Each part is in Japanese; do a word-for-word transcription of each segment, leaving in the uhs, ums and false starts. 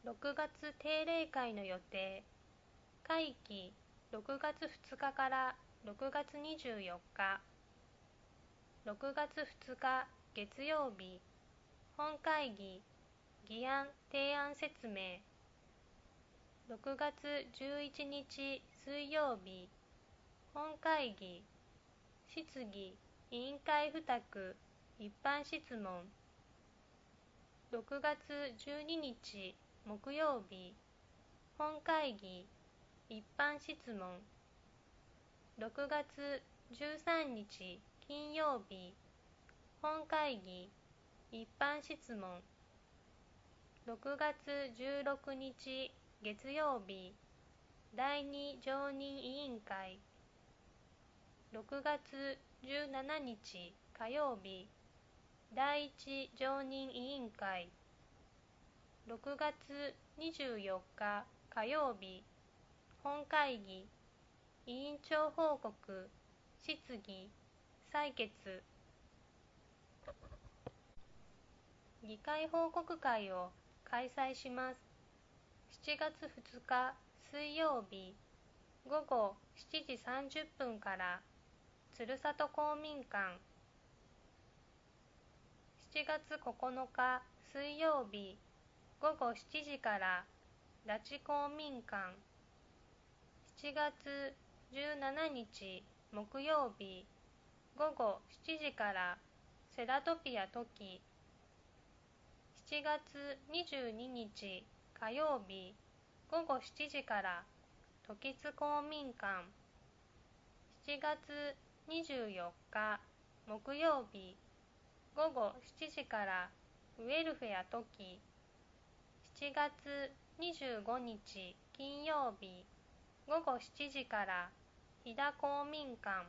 ろくがつ定例会の予定。会期ろくがつふつかからろくがつにじゅうよっか。ろくがつふつか月曜日。本会議議案提案説明。ろくがつじゅういちにち水曜日。本会議質疑委員会付託一般質問。ろくがつじゅうににち木曜日。本会議一般質問。ろくがつじゅうさんにち金曜日。本会議一般質問。ろくがつじゅうろくにち月曜日。だいに常任委員会。ろくがつじゅうしちにち火曜日。だいいち常任委員会。ろくがつにじゅうよっか火曜日。本会議委員長報告質疑採決。議会報告会を開催します。しちがつふつか水曜日ごごしちじさんじゅっぷんから鶴里公民館。しちがつここのか水曜日ごごしちじから拉致公民館。しちがつじゅうしちにち木曜日ごごしちじからセラトピアトキ。しちがつにじゅうににち火曜日ごごしちじから時津公民館。しちがつにじゅうよっか木曜日ごごしちじからウェルフェアトキ。しちがつにじゅうごにち金曜日ごごしちじから飛騨公民館。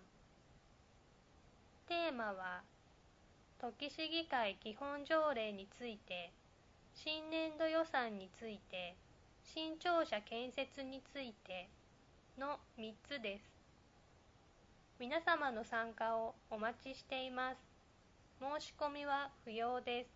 テーマは土岐市議会基本条例について、新年度予算について、新庁舎建設についてのみっつです。皆様の参加をお待ちしています。申し込みは不要です。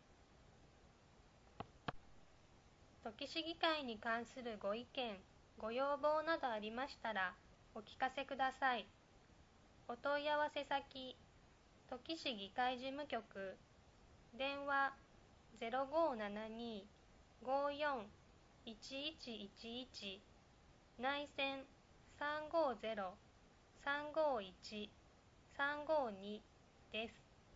土岐市議会に関するご意見、ご要望などありましたらお聞かせください。お問い合わせ先、土岐市議会事務局、電話 ゼロごーななにーごーよんいちいちいちいち、内線さんごーゼロ さんごーいち さんごーにです。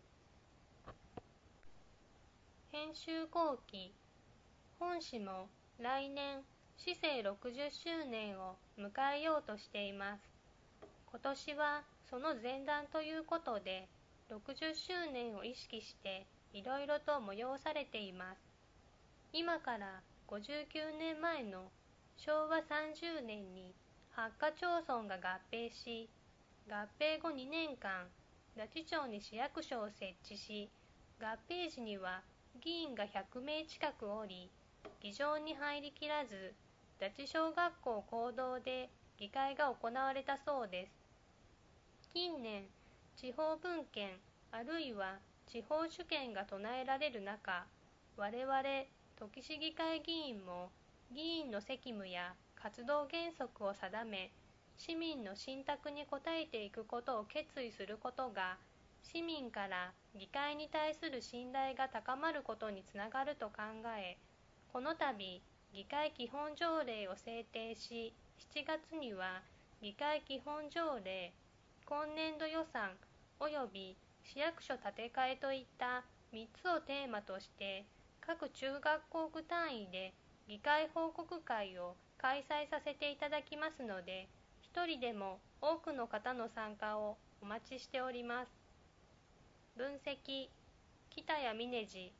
編集後期。本市も来年市政ろくじゅっしゅうねんを迎えようとしています。今年はその前段ということで、ろくじゅっしゅうねんを意識していろいろと催されています。今からごじゅうきゅうねんまえのしょうわさんじゅうねんにはちか町村が合併し、合併後にねんかん、那智町に市役所を設置し、合併時には議員がひゃくめい近くおり、議場に入りきらず、那智小学校講堂で議会が行われたそうです。近年、地方分権あるいは地方主権が唱えられる中、我々土岐市議会議員も議員の責務や活動原則を定め、市民の信託に応えていくことを決意することが、市民から議会に対する信頼が高まることにつながると考え、この度、議会基本条例を制定し、しちがつには議会基本条例、今年度予算及び市役所建て替えといったみっつをテーマとして、各中学校区単位で議会報告会を開催させていただきますので、一人でも多くの方の参加をお待ちしております。分析、北谷峰次。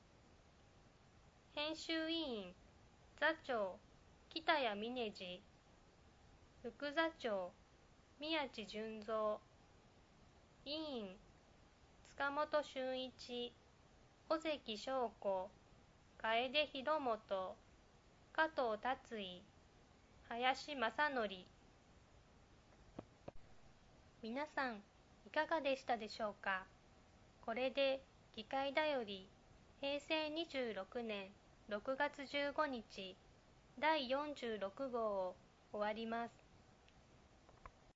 編集委員、座長、北谷峰次。副座長、宮地純三。委員、塚本俊一、尾関翔子、楓広本、加藤達衣、林正則。皆さん、いかがでしたでしょうか。これで議会だよりへいせいにじゅうろくねんろくがつじゅうごにちだいよんじゅうろくごうを終わります。